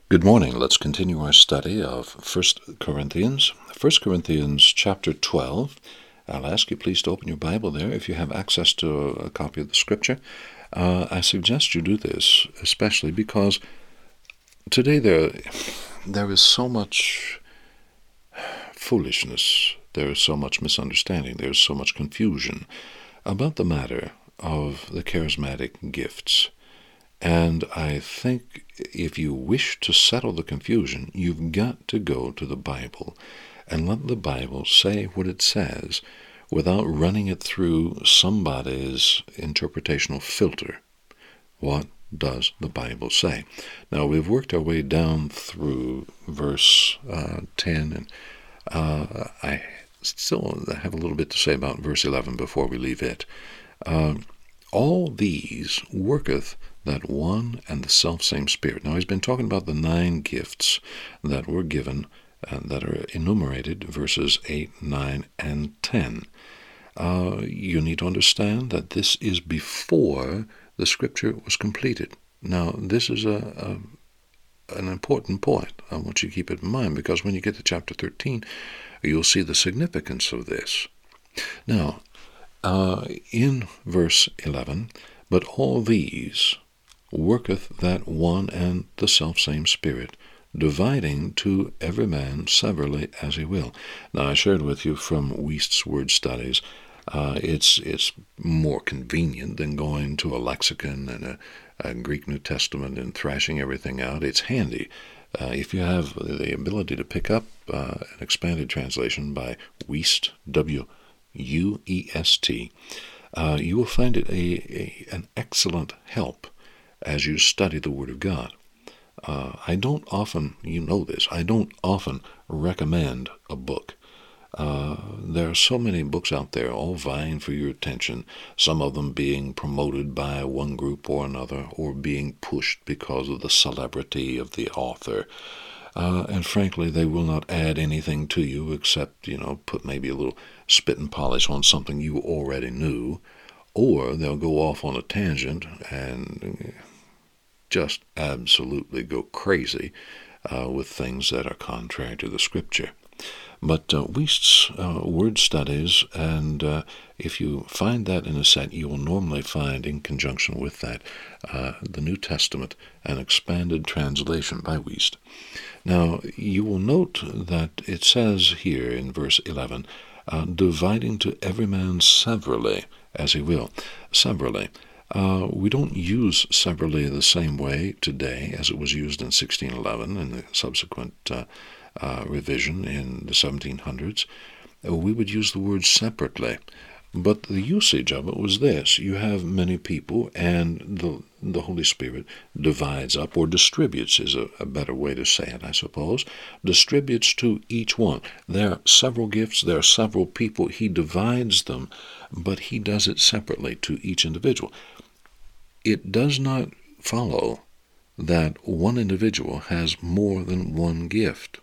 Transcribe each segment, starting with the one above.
Good morning. Let's continue our study of 1 Corinthians. 1 Corinthians chapter 12. I'll ask you please to open your Bible there. If you have access to a copy of the Scripture, I suggest you do this, especially because today there is so much foolishness, there is so much misunderstanding, there is so much confusion about the matter of the charismatic gifts. And I think if you wish to settle the confusion, you've got to go to the Bible and let the Bible say what it says without running it through somebody's interpretational filter. What does the Bible say? Now, we've worked our way down through verse 10, and I still have a little bit to say about verse 11 before we leave it. All these worketh that one and the selfsame Spirit. Now, he's been talking about the 9 gifts that were given, that are enumerated, verses 8, 9, and 10. You need to understand that this is before the Scripture was completed. Now, this is an important point. I want you to keep it in mind, because when you get to chapter 13, you'll see the significance of this. Now, in verse 11, but all these worketh that one and the selfsame Spirit, dividing to every man severally as he will. Now, I shared with you from Wuest's Word Studies, it's more convenient than going to a lexicon and a Greek New Testament and thrashing everything out. It's handy. If you have the ability to pick up an expanded translation by Wuest, W-U-E-S-T, you will find it an excellent help as you study the Word of God. I don't often, you know this, I don't often recommend a book. There are so many books out there, all vying for your attention, some of them being promoted by one group or another, or being pushed because of the celebrity of the author. And frankly, they will not add anything to you except, put maybe a little spit and polish on something you already knew, or they'll go off on a tangent and just absolutely go crazy with things that are contrary to the Scripture. But Wuest's Word Studies, and if you find that in a set, you will normally find in conjunction with that the New Testament, an expanded translation by Wuest. Now, you will note that it says here in verse 11, dividing to every man severally as he will. Severally. We don't use severally the same way today as it was used in 1611 and the subsequent revision in the 1700s. We would use the word separately. But the usage of it was this. You have many people, and the Holy Spirit divides up, or distributes is a better way to say it, I suppose, distributes to each one. There are several gifts, there are several people. He divides them, but he does it separately to each individual. It does not follow that one individual has more than one gift,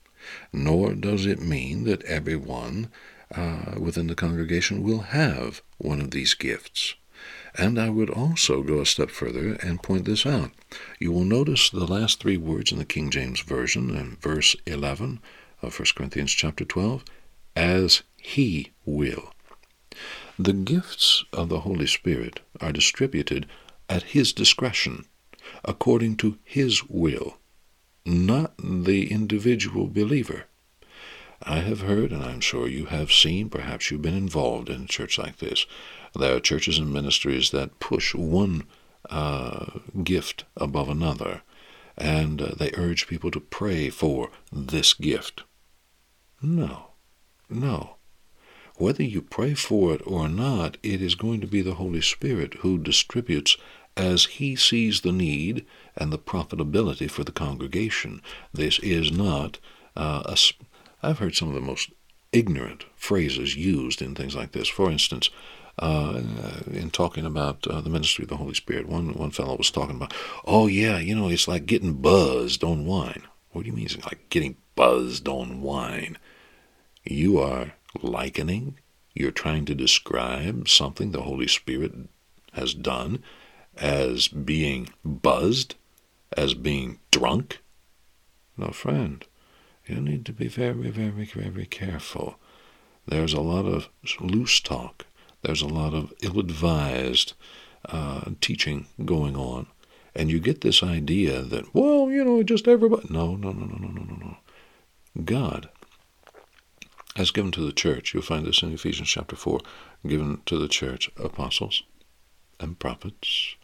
nor does it mean that everyone within the congregation will have one of these gifts. And I would also go a step further and point this out. You will notice the last 3 words in the King James Version in verse 11 of 1 Corinthians chapter 12, as he will. The gifts of the Holy Spirit are distributed at his discretion, according to his will, not the individual believer. I have heard, and I'm sure you have seen, perhaps you've been involved in a church like this. There are churches and ministries that push one gift above another, and they urge people to pray for this gift. No. Whether you pray for it or not, it is going to be the Holy Spirit who distributes as he sees the need and the profitability for the congregation. This is not I've heard some of the most ignorant phrases used in things like this. For instance, in talking about the ministry of the Holy Spirit, one fellow was talking about, it's like getting buzzed on wine. What do you mean it's like getting buzzed on wine? You are likening, you're trying to describe something the Holy Spirit has done as being buzzed, as being drunk. No, friend, you need to be very, very, very careful. There's a lot of loose talk. There's a lot of ill-advised teaching going on. And you get this idea that, well, just everybody. No. God has given to the church, you'll find this in Ephesians chapter 4, given to the church apostles and prophets,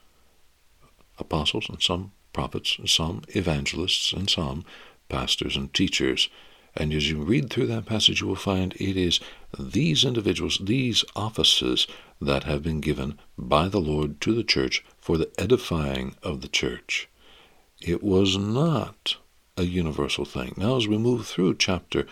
apostles and some prophets, and some evangelists, and some pastors and teachers. And as you read through that passage, you will find it is these individuals, these offices that have been given by the Lord to the church for the edifying of the church. It was not a universal thing. Now, as we move through chapter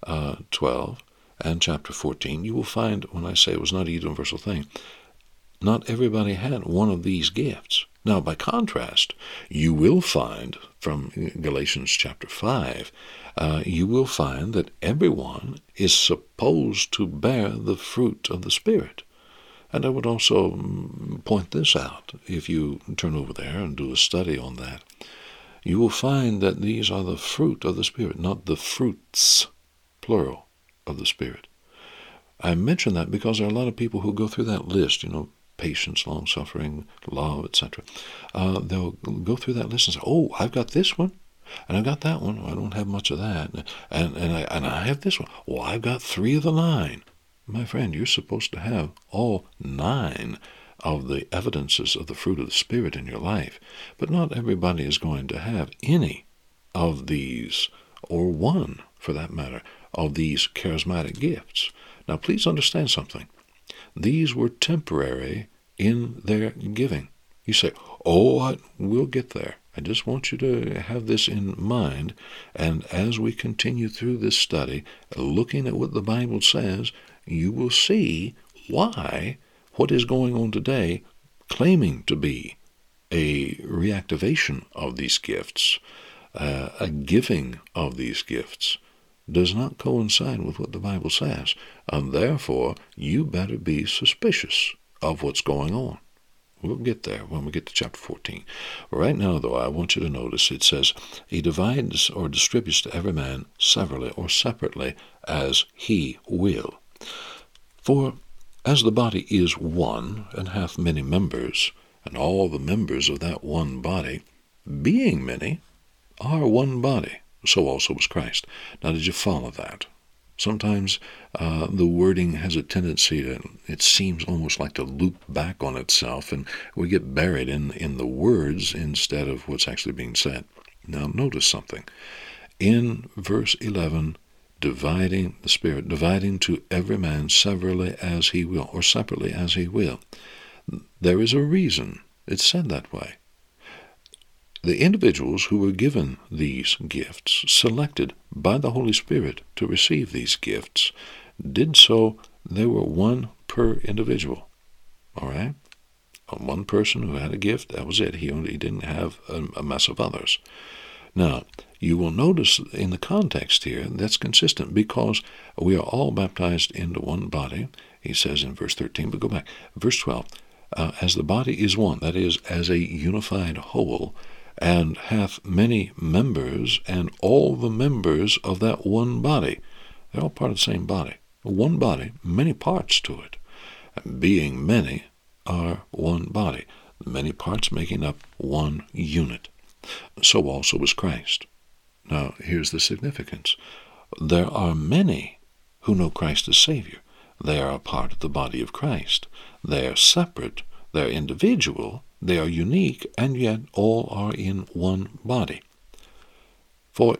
12 and chapter 14, you will find, when I say it was not a universal thing, not everybody had one of these gifts. Now, by contrast, you will find from Galatians chapter 5, you will find that everyone is supposed to bear the fruit of the Spirit. And I would also point this out. If you turn over there and do a study on that, you will find that these are the fruit of the Spirit, not the fruits, plural, of the Spirit. I mention that because there are a lot of people who go through that list, patience, long-suffering, love, etc. They'll go through that list and say, oh, I've got this one, and I've got that one. Well, I don't have much of that. And I have this one. Well, I've got 3 of the 9. My friend, you're supposed to have all 9 of the evidences of the fruit of the Spirit in your life. But not everybody is going to have any of these, or one, for that matter, of these charismatic gifts. Now, please understand something. These were temporary in their giving. You say, we'll get there. I just want you to have this in mind. And as we continue through this study, looking at what the Bible says, you will see why what is going on today, claiming to be a reactivation of these gifts, a giving of these gifts, does not coincide with what the Bible says. And therefore, you better be suspicious of what's going on. We'll get there when we get to chapter 14. Right now, though, I want you to notice it says, he divides or distributes to every man severally or separately as he will. For as the body is one, and hath many members, and all the members of that one body, being many, are one body, so also was Christ. Now, did you follow that? Sometimes the wording has a tendency to, it seems almost like to loop back on itself, and we get buried in the words instead of what's actually being said. Now, notice something. In verse 11, dividing the Spirit, dividing to every man severally as he will, or separately as he will. There is a reason it's said that way. The individuals who were given these gifts, selected by the Holy Spirit to receive these gifts, did so, they were one per individual. All right? One person who had a gift, that was it. He didn't have a mess of others. Now, you will notice in the context here that's consistent because we are all baptized into one body, he says in verse 13, but go back. Verse 12, as the body is one, that is, as a unified whole, and hath many members, and all the members of that one body. They're all part of the same body. One body, many parts to it. And being many are one body, many parts making up one unit. So also was Christ. Now, here's the significance. There are many who know Christ as Savior. They are a part of the body of Christ. They are separate. They're individual. They are unique, and yet all are in one body. Verse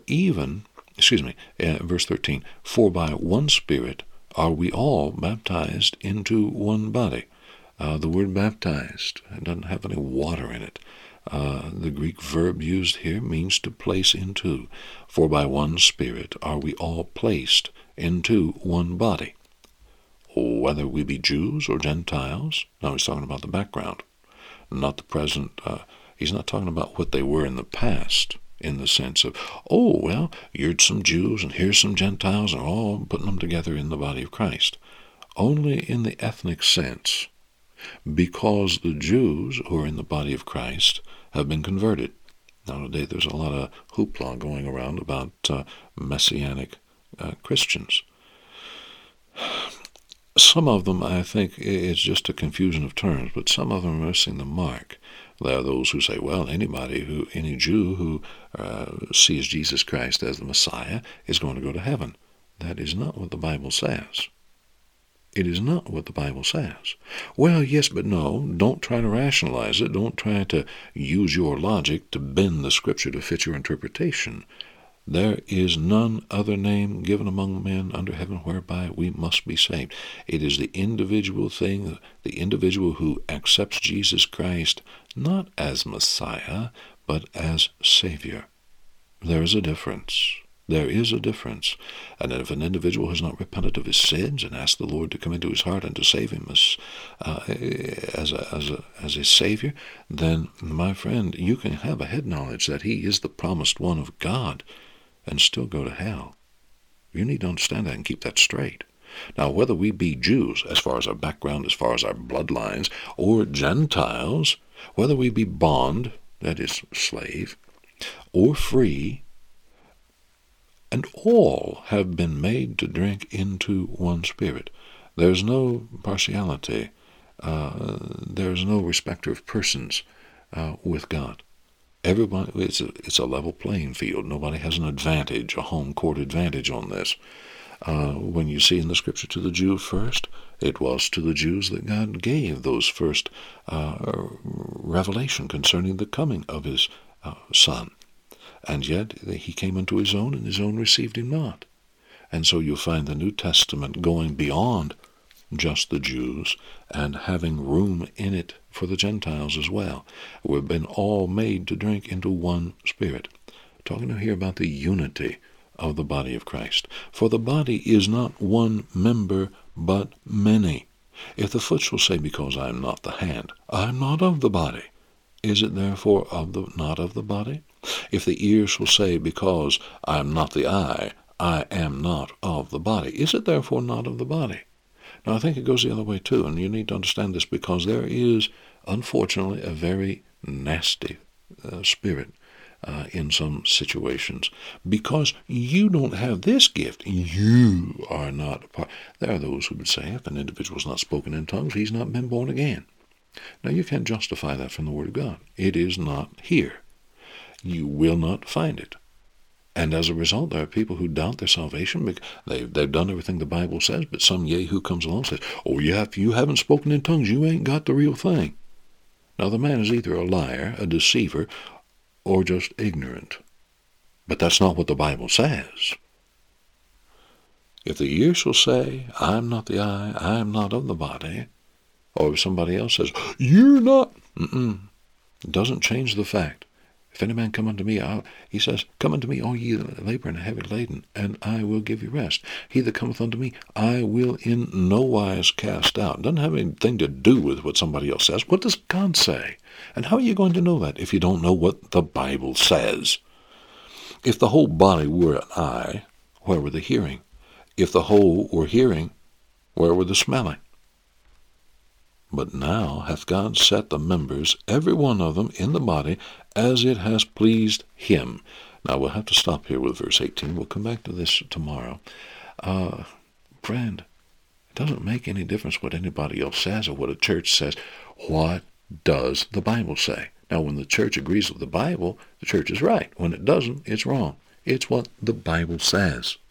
13, for by one Spirit are we all baptized into one body. The word baptized, it doesn't have any water in it. The Greek verb used here means to place into. For by one Spirit are we all placed into one body. Whether we be Jews or Gentiles, now he's talking about the background, not the present. He's not talking about what they were in the past in the sense of, you're some Jews and here's some Gentiles and all putting them together in the body of Christ. Only in the ethnic sense, because the Jews who are in the body of Christ have been converted. Nowadays there's a lot of hoopla going around about Messianic Christians. Some of them, I think, it's just a confusion of terms, but some of them are missing the mark. There are those who say, well, any Jew who sees Jesus Christ as the Messiah is going to go to heaven. That is not what the Bible says. It is not what the Bible says. Well, yes, but no. Don't try to rationalize it. Don't try to use your logic to bend the Scripture to fit your interpretation. There is none other name given among men under heaven whereby we must be saved. It is the individual thing, the individual who accepts Jesus Christ not as Messiah, but as Savior. There is a difference. There is a difference. And if an individual has not repented of his sins and asked the Lord to come into his heart and to save him as a Savior, then, my friend, you can have a head knowledge that he is the promised one of God and still go to hell. You need to understand that and keep that straight. Now, whether we be Jews, as far as our background, as far as our bloodlines, or Gentiles, whether we be bond, that is, slave, or free, and all have been made to drink into one Spirit. There's no partiality. There's no respecter of persons with God. Everybody, it's a level playing field. Nobody has an advantage, a home court advantage on this. When you see in the Scripture to the Jew first, it was to the Jews that God gave those first revelation concerning the coming of his Son. And yet he came unto his own, and his own received him not. And so you'll find the New Testament going beyond just the Jews and having room in it for the Gentiles as well. We've been all made to drink into one Spirit. Talking here about the unity of the body of Christ. For the body is not one member, but many. If the foot shall say, because I am not the hand, I am not of the body, is it therefore not of the body? If the ear shall say, because I am not the eye, I am not of the body, is it therefore not of the body? Now, I think it goes the other way too, and you need to understand this because there is, unfortunately, a very nasty spirit in some situations. Because you don't have this gift, you are not a part. There are those who would say, if an individual is not spoken in tongues, he's not been born again. Now, you can't justify that from the Word of God. It is not here. You will not find it. And as a result, there are people who doubt their salvation. They've done everything the Bible says, but some yahoo comes along and says, oh, yeah, if you haven't spoken in tongues, you ain't got the real thing. Now, the man is either a liar, a deceiver, or just ignorant. But that's not what the Bible says. If the ear shall say, I am not the eye, I am not of the body, or if somebody else says, you're not, it doesn't change the fact. If any man come unto me, he says, come unto me, all ye that labor and are heavy laden, and I will give you rest. He that cometh unto me, I will in no wise cast out. It doesn't have anything to do with what somebody else says. What does God say? And how are you going to know that if you don't know what the Bible says? If the whole body were an eye, where were the hearing? If the whole were hearing, where were the smelling? But now hath God set the members, every one of them, in the body, as it has pleased him. Now we'll have to stop here with verse 18. We'll come back to this tomorrow. Friend, it doesn't make any difference what anybody else says or what a church says. What does the Bible say? Now, when the church agrees with the Bible, the church is right. When it doesn't, it's wrong. It's what the Bible says.